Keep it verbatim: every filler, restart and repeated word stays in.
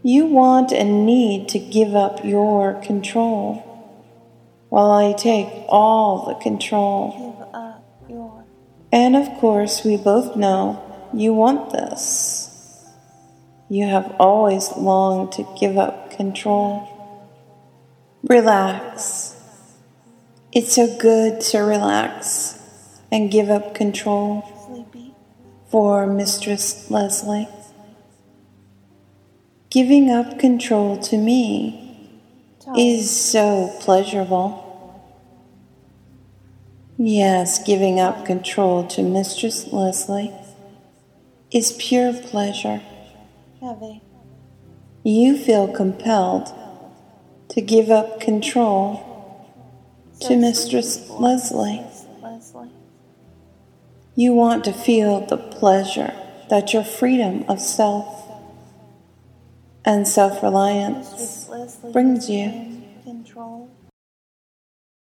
You want and need to give up your control, while I take all the control. Give up your. And of course, we both know you want this. You have always longed to give up control. Relax. It's so good to relax and give up control. Sleepy. For Mistress Leslie. Giving up control to me Tired. is so pleasurable. Yes, giving up control to Mistress Leslie is pure pleasure. Heavy. You feel compelled to give up control So to Mistress sleepy. Leslie. Leslie. You want to feel the pleasure that your freedom of self and self-reliance Mistress Leslie brings is you. in control.